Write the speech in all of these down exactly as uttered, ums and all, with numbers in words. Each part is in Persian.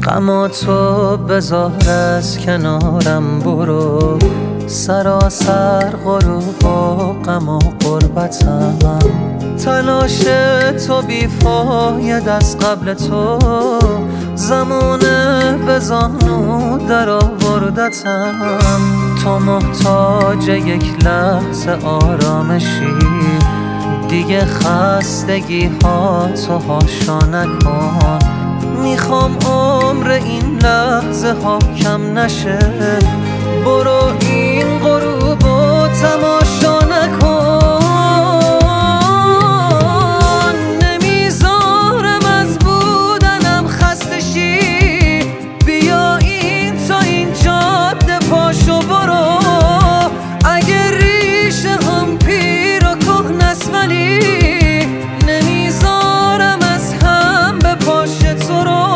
غم تو بذار از کنارم برو، سراسر غروب و غم و غربتم. تلاش تو بیفاید از قبل تو، زمانه به زانو در آوردتم. تو محتاج یک لحظه آرامشی، دیگه خستگی ها تو هاشا نکن. میخوام عمر این لحظه ها کم نشه، برو این غروب و تماشا نکن. نمیذارم از بودنم خسته شی، بیا این تا این جاده پاشو برو. اگه ریشه هم پیر و کهنه است ولی نمیذارم از هم به پاش تو رو،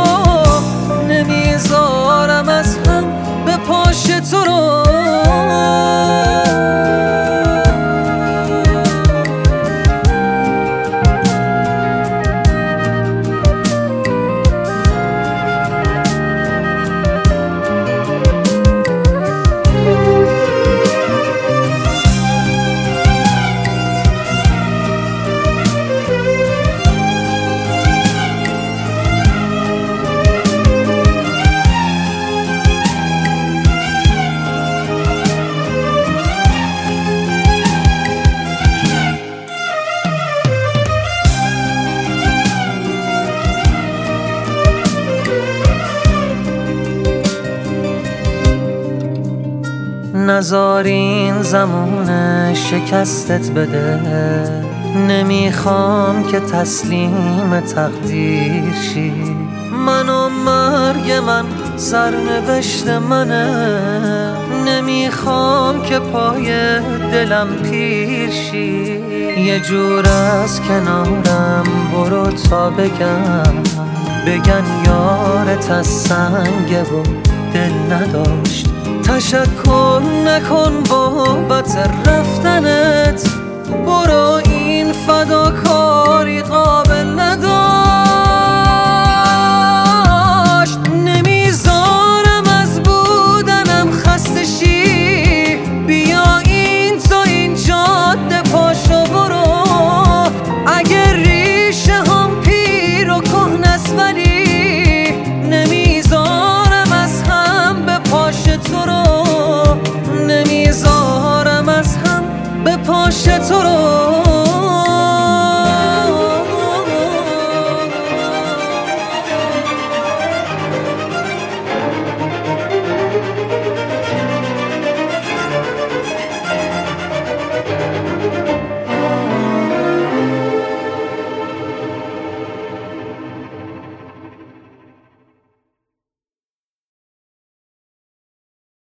نمیذارم از هم به پاش تو رو. نذار این زمونه شکستت بده، نمیخوام که تسلیم تقدیر شی. من و مرگ من سرنوشت منه، نمیخوام که پای دلم پیر شی. یه جور از کنارم برو تا بگن، بگن یارت از سنگه و دل نداشت. تشکر نکن بابت رفتنت، برو این فداکاری قابل نداشت. نمیذارم از بودنم خسته شی، بیا این تا این جاده پاشو برو. اگه ریشه هم پیر و کهنه است ولی